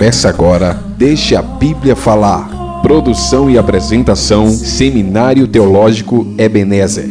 Começa agora, Deixa a Bíblia Falar. Produção e apresentação, Seminário Teológico Ebenezer.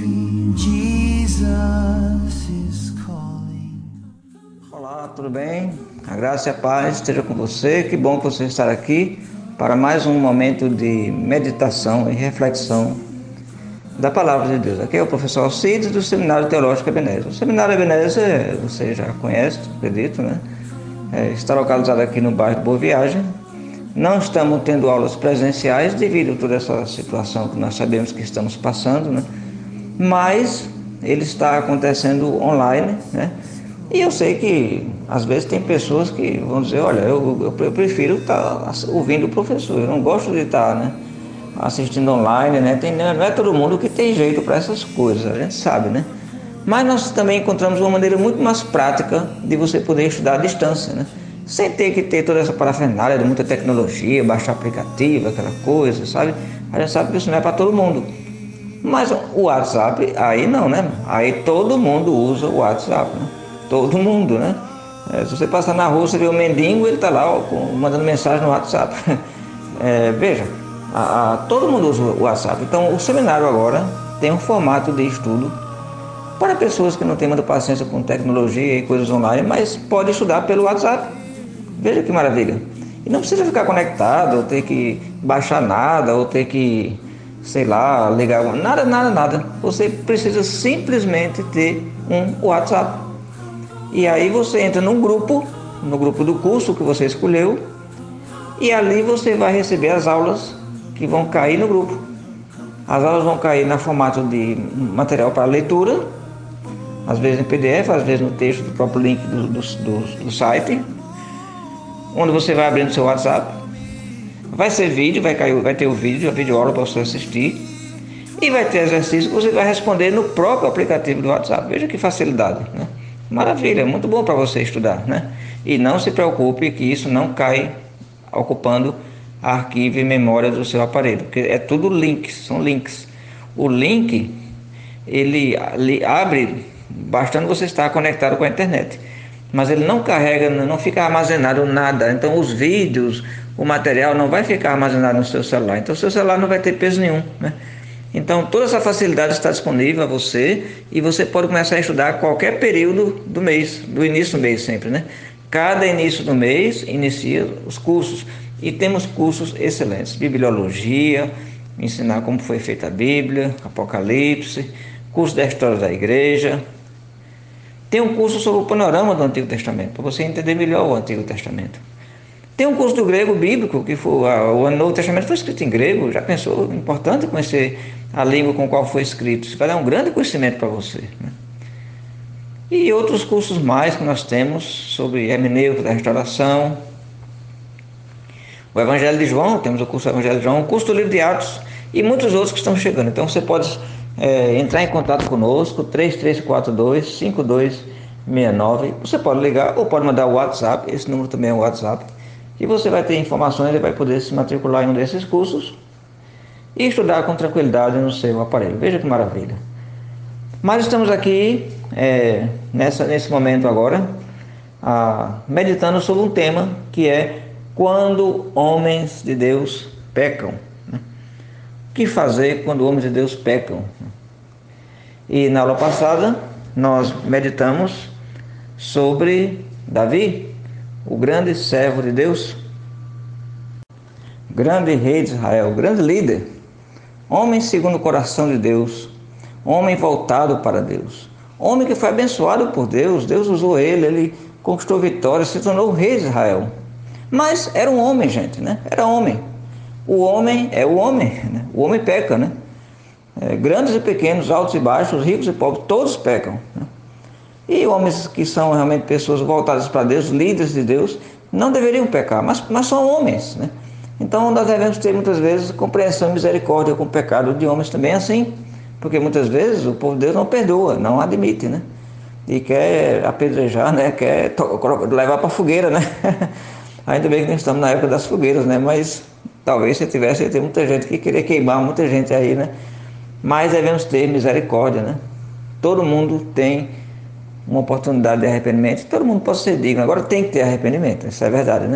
Olá, tudo bem? A graça e a paz esteja com você. Que bom que você está aqui para mais um momento de meditação e reflexão da Palavra de Deus. Aqui é o professor Alcides do Seminário Teológico Ebenezer. O Seminário Ebenezer, você já conhece, acredito, né? Está localizado aqui no bairro Boa Viagem. Não estamos tendo aulas presenciais devido a toda essa situação que nós sabemos que estamos passando, né? Mas ele está acontecendo online, né? E eu sei que às vezes tem pessoas que vão dizer, olha, eu prefiro estar ouvindo o professor, eu não gosto de estar, né, assistindo online, né? Não é todo mundo que tem jeito para essas coisas, a gente sabe, né? Mas nós também encontramos uma maneira muito mais prática de você poder estudar à distância, né? Sem ter que ter toda essa parafernália de muita tecnologia, baixar aplicativo, aquela coisa, sabe? A gente sabe que isso não é para todo mundo. Mas o WhatsApp, aí não, né? Aí todo mundo usa o WhatsApp, né? Todo mundo, né? Se você passar na rua, você vê o mendigo, ele está lá ó, mandando mensagem no WhatsApp. Veja, todo mundo usa o WhatsApp. Então, o seminário agora tem um formato de estudo para pessoas que não têm muita paciência com tecnologia e coisas online, mas pode estudar pelo WhatsApp. Veja que maravilha. E não precisa ficar conectado, ou ter que baixar nada, ou ter que, sei lá, ligar... Nada. Você precisa simplesmente ter um WhatsApp. E aí você entra no grupo do curso que você escolheu, e ali você vai receber as aulas que vão cair no grupo. As aulas vão cair no formato de material para leitura, às vezes em PDF, às vezes no texto do próprio link do site, onde você vai abrir no seu WhatsApp. Vai ser vídeo, vai ter o vídeo, a videoaula para você assistir, e vai ter exercício que você vai responder no próprio aplicativo do WhatsApp. Veja que facilidade, né? Maravilha, muito bom para você estudar, né? E não se preocupe que isso não cai ocupando arquivo e memória do seu aparelho, porque é tudo links, são links. O link, ele abre bastando você estar conectado com a internet, mas ele não carrega, não fica armazenado nada. Então os vídeos, o material não vai ficar armazenado no seu celular, então o seu celular não vai ter peso nenhum, né? Então toda essa facilidade está disponível a você, e você pode começar a estudar a qualquer período do mês, do início do mês sempre, né? Cada início do mês inicia os cursos, e temos cursos excelentes: bibliologia, ensinar como foi feita a Bíblia, Apocalipse, curso da história da igreja. Tem um curso sobre o panorama do Antigo Testamento, para você entender melhor o Antigo Testamento. Tem um curso do grego bíblico, que o Novo Testamento foi escrito em grego. Já pensou? É importante conhecer a língua com a qual foi escrito. Isso vai dar um grande conhecimento para você, né? E outros cursos mais que nós temos sobre hermenêutica da restauração. O Evangelho de João, temos o curso do Evangelho de João, o curso do livro de Atos e muitos outros que estão chegando. Então você pode entrar em contato conosco, 3342-5269. Você pode ligar ou pode mandar o WhatsApp, esse número também é o WhatsApp, e você vai ter informações e vai poder se matricular em um desses cursos e estudar com tranquilidade no seu aparelho. Veja que maravilha. Mas estamos aqui nesse momento agora meditando sobre um tema que é quando homens de Deus pecam. O que fazer quando homens de Deus pecam? E na aula passada nós meditamos sobre Davi, o grande servo de Deus, grande rei de Israel, grande líder, homem segundo o coração de Deus, homem voltado para Deus, homem que foi abençoado por Deus. Deus usou ele conquistou vitória, se tornou o rei de Israel. Mas era um homem, gente, né? Era homem. O homem é o homem, né? O homem peca, né? Grandes e pequenos, altos e baixos, ricos e pobres, todos pecam, né? E homens que são realmente pessoas voltadas para Deus, líderes de Deus, não deveriam pecar, mas são homens, né? Então nós devemos ter muitas vezes compreensão e misericórdia com o pecado de homens também assim, porque muitas vezes o povo de Deus não perdoa, não admite, né? E quer apedrejar, né? Quer levar para a fogueira, né? Ainda bem que nós estamos na época das fogueiras, né? Mas talvez se tivesse, ia ter muita gente que queria queimar muita gente aí, né? Mas devemos ter misericórdia, né? Todo mundo tem uma oportunidade de arrependimento, todo mundo pode ser digno. Agora tem que ter arrependimento, isso é verdade, né?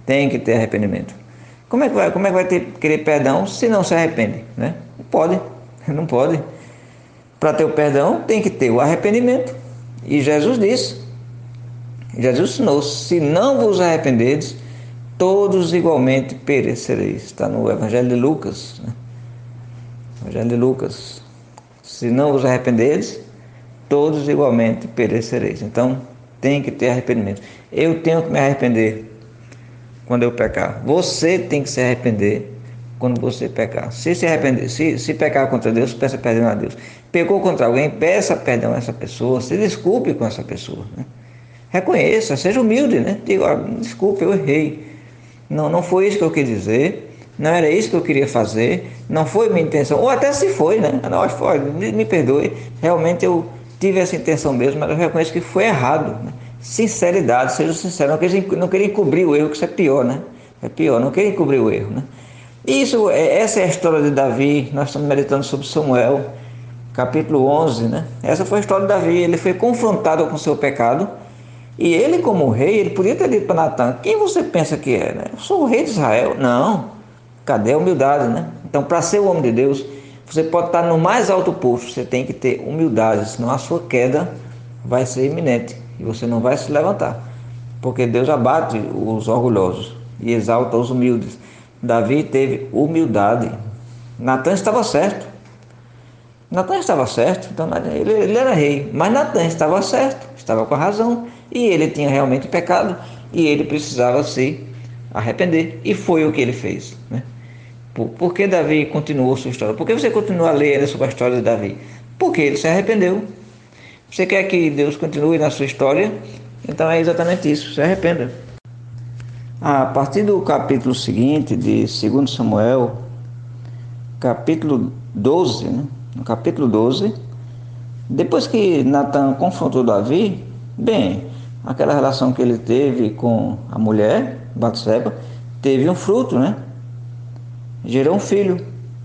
Tem que ter arrependimento. Como é que vai querer perdão se não se arrepende, né? Não pode, não pode. Para ter o perdão tem que ter o arrependimento. E Jesus ensinou, se não vos arrependerdes, todos igualmente perecereis. Está no Evangelho de Lucas, né? Evangelho de Lucas. Se não vos arrependerdes, todos igualmente perecereis. Então, tem que ter arrependimento. Eu tenho que me arrepender quando eu pecar. Você tem que se arrepender quando você pecar. Se arrepender, se pecar contra Deus, peça perdão a Deus. Pecou contra alguém, peça perdão a essa pessoa. Se desculpe com essa pessoa, né? Reconheça, seja humilde, né? Diga, desculpe, eu errei. Não foi isso que eu quis dizer. Não era isso que eu queria fazer. Não foi minha intenção. Ou até se foi, né? Não, foi, me perdoe. Realmente eu tive essa intenção mesmo, mas eu reconheço que foi errado, né? Sinceridade, seja sincero. Não queria encobrir o erro, que isso é pior, né? É pior, não queria encobrir o erro, né? Essa é a história de Davi. Nós estamos meditando sobre Samuel, capítulo 11, né? Essa foi a história de Davi. Ele foi confrontado com o seu pecado. E ele, como rei, ele podia ter dito para Natan: quem você pensa que é, né? Eu sou o rei de Israel. Não. Cadê a humildade, né? Então, para ser o homem de Deus, você pode estar no mais alto posto, você tem que ter humildade, senão a sua queda vai ser iminente e você não vai se levantar. Porque Deus abate os orgulhosos e exalta os humildes. Davi teve humildade. Natan estava certo. Então ele era rei, mas Natan estava certo, estava com a razão. E ele tinha realmente pecado e ele precisava se arrepender. E foi o que ele fez, né? Por que Davi continuou sua história? Por que você continua a ler sobre a história de Davi? Porque ele se arrependeu. Você quer que Deus continue na sua história? Então é exatamente isso, se arrependa. A partir do capítulo seguinte de 2 Samuel, capítulo 12, né? No capítulo 12, depois que Natan confrontou Davi, bem, aquela relação que ele teve com a mulher, Batseba, teve um fruto, né? Gerou um filho.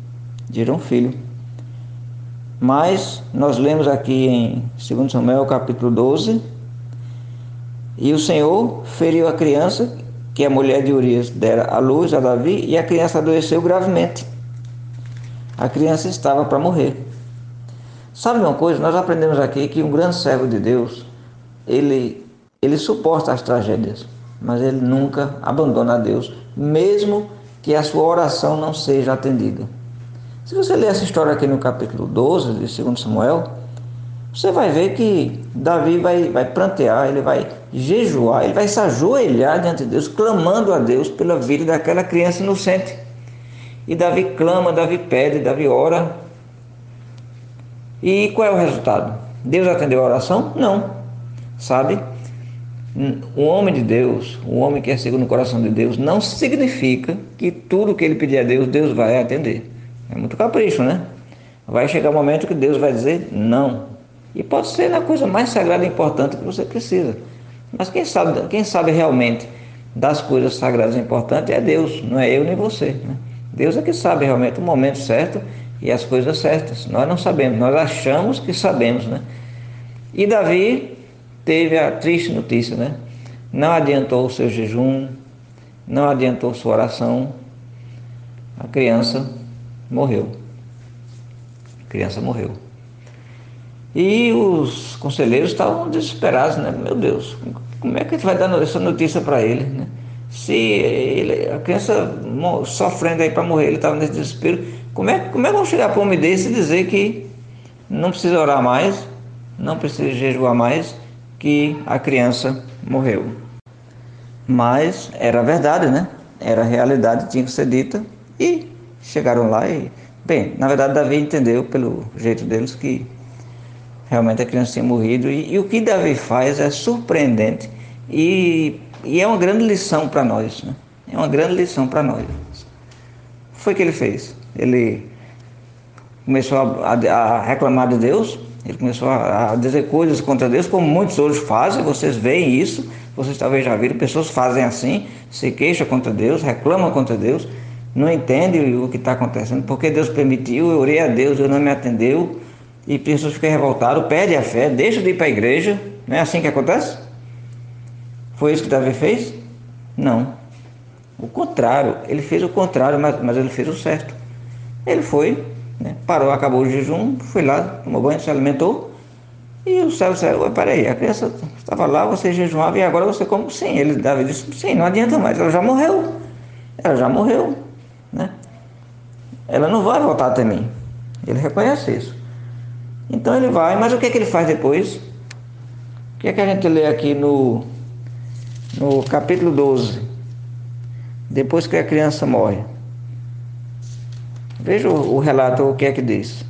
Mas nós lemos aqui em 2 Samuel capítulo 12, e o Senhor feriu a criança que a mulher de Urias dera à luz a Davi, e a criança adoeceu gravemente. A criança estava para morrer. Sabe uma coisa? Nós aprendemos aqui que um grande servo de Deus, ele suporta as tragédias, mas ele nunca abandona a Deus, mesmo que a sua oração não seja atendida. Se você ler essa história aqui no capítulo 12 de 2 Samuel, você vai ver que Davi vai prantear, ele vai jejuar, ele vai se ajoelhar diante de Deus, clamando a Deus pela vida daquela criança inocente. E Davi clama, Davi pede, Davi ora. E qual é o resultado? Deus atendeu a oração? Não. Sabe? Um homem de Deus, um homem que é segundo o coração de Deus, não significa que tudo que ele pedir a Deus, Deus vai atender. É muito capricho, né? Vai chegar um momento que Deus vai dizer não. E pode ser na coisa mais sagrada e importante que você precisa. Mas quem sabe realmente das coisas sagradas e importantes é Deus, não é eu nem você, né? Deus é que sabe realmente o momento certo e as coisas certas. Nós não sabemos, nós achamos que sabemos, né? E Davi teve a triste notícia, né? Não adiantou o seu jejum, não adiantou sua oração, a criança morreu. E os conselheiros estavam desesperados, né? Meu Deus, como é que a gente vai dar essa notícia para ele, né? Se a criança sofrendo aí para morrer, ele estava nesse desespero, como é que vão chegar para um homem desse e dizer que não precisa orar mais, não precisa jejuar mais, que a criança morreu? Mas era verdade, né? Era a realidade, tinha que ser dita, e chegaram lá e... Bem, na verdade Davi entendeu pelo jeito deles que realmente a criança tinha morrido, e o que Davi faz é surpreendente e é uma grande lição para nós, né? É uma grande lição para nós. Foi o que ele fez. Ele começou a reclamar de Deus, ele começou a dizer coisas contra Deus, como muitos hoje fazem. Vocês veem isso, vocês talvez já viram, pessoas fazem assim, se queixam contra Deus, reclamam contra Deus, não entendem o que está acontecendo, porque Deus permitiu, eu orei a Deus, Deus não me atendeu, e pessoas ficam revoltadas, perdem a fé, deixam de ir para a igreja. Não é assim que acontece? Foi isso que Davi fez? Não. o contrário. Ele fez o contrário, mas ele fez o certo. Ele foi, né, parou, acabou o jejum, foi lá, tomou banho, se alimentou. E o céu disse: peraí, a criança estava lá, você jejuava e agora você come? Sim. Davi disse: sim, não adianta mais, ela já morreu. Ela já morreu, né? Ela não vai voltar até mim. Ele reconhece isso. Então ele vai, mas o que é que ele faz depois? O que é que a gente lê aqui no capítulo 12? Depois que a criança morre. Veja o relato, o que é que diz.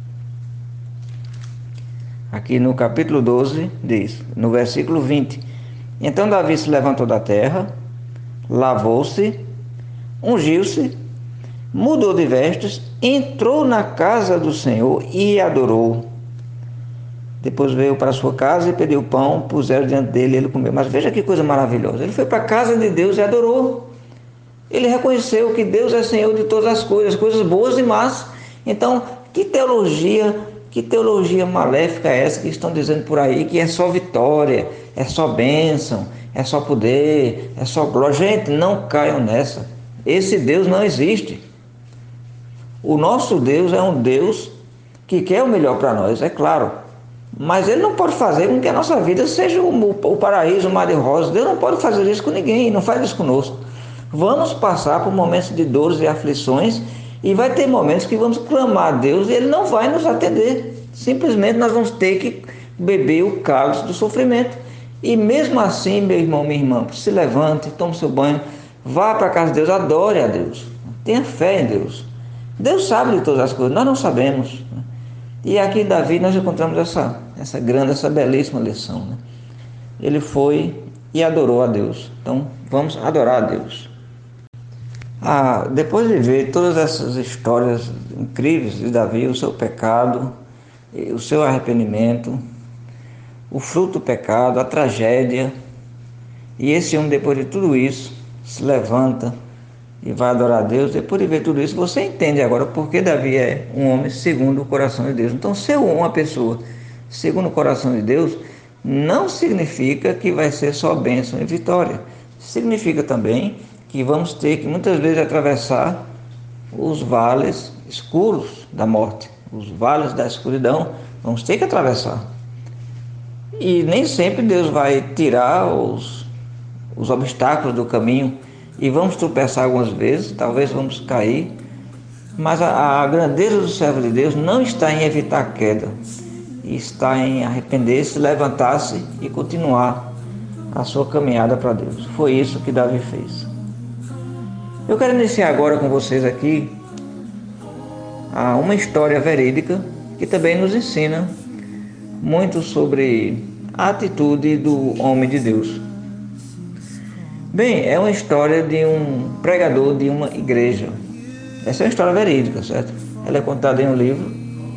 Aqui no capítulo 12 diz, no versículo 20: então Davi se levantou da terra, lavou-se, ungiu-se, mudou de vestes, entrou na casa do Senhor e adorou. Depois veio para sua casa e pediu pão, puseram diante dele e ele comeu. Mas veja que coisa maravilhosa. Ele foi para a casa de Deus e adorou. Ele reconheceu que Deus é Senhor de todas as coisas boas e más. Então, que teologia maléfica é essa que estão dizendo por aí, que é só vitória, é só bênção, é só poder, é só glória? Gente, não caiam nessa. Esse Deus não existe. O nosso Deus é um Deus que quer o melhor para nós, é claro. Mas Ele não pode fazer com que a nossa vida seja o paraíso, o mar de rosas. Deus não pode fazer isso com ninguém, não faz isso conosco. Vamos passar por momentos de dores e aflições e vai ter momentos que vamos clamar a Deus e Ele não vai nos atender. Simplesmente nós vamos ter que beber o cálice do sofrimento. E mesmo assim, meu irmão, minha irmã, se levante, tome seu banho, vá para a casa de Deus, adore a Deus. Tenha fé em Deus. Deus sabe de todas as coisas, nós não sabemos. E aqui em Davi nós encontramos essa belíssima lição, né? Ele foi e adorou a Deus. Então vamos adorar a Deus. Depois de ver todas essas histórias incríveis de Davi, o seu pecado, o seu arrependimento, o fruto do pecado, a tragédia, e esse homem, depois de tudo isso, se levanta e vai adorar a Deus. Depois de ver tudo isso, você entende agora porque Davi é um homem segundo o coração de Deus. Então, ser uma pessoa segundo o coração de Deus não significa que vai ser só bênção e vitória. Significa também que vamos ter que muitas vezes atravessar os vales escuros da morte, os vales da escuridão. Vamos ter que atravessar. E nem sempre Deus vai tirar os obstáculos do caminho. E vamos tropeçar algumas vezes, talvez vamos cair, mas a grandeza do servo de Deus não está em evitar a queda, está em arrepender-se, levantar-se e continuar a sua caminhada para Deus. Foi isso que Davi fez. Eu quero iniciar agora com vocês aqui uma história verídica que também nos ensina muito sobre a atitude do homem de Deus. Bem, é uma história de um pregador de uma igreja. Essa é uma história verídica, certo? Ela é contada em um livro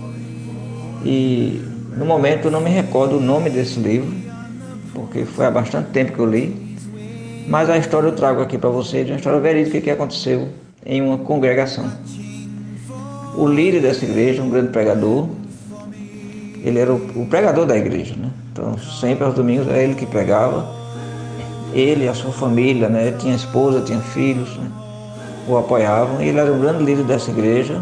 e no momento eu não me recordo o nome desse livro, porque foi há bastante tempo que eu li, mas a história eu trago aqui para vocês, uma história verídica que aconteceu em uma congregação. O líder dessa igreja, um grande pregador, ele era o pregador da igreja, né? Então sempre aos domingos era ele que pregava. Ele e a sua família, né? Tinha esposa, tinha filhos, né? O apoiavam. Ele era um grande líder dessa igreja.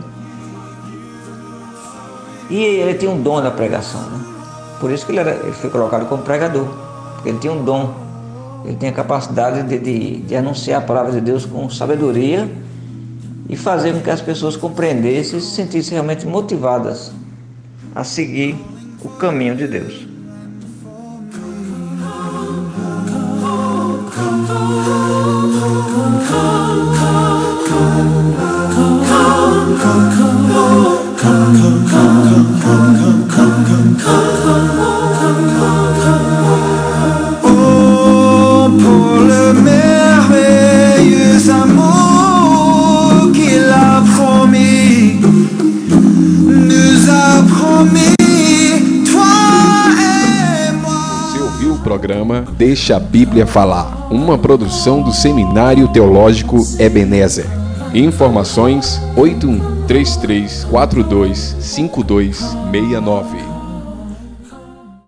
E ele tinha um dom da pregação, né? Por isso que ele foi colocado como pregador. Porque ele tinha um dom. Ele tinha a capacidade de anunciar a palavra de Deus com sabedoria e fazer com que as pessoas compreendessem e se sentissem realmente motivadas a seguir o caminho de Deus. Programa Deixa a Bíblia Falar, uma produção do Seminário Teológico Ebenezer. Informações 8133425269.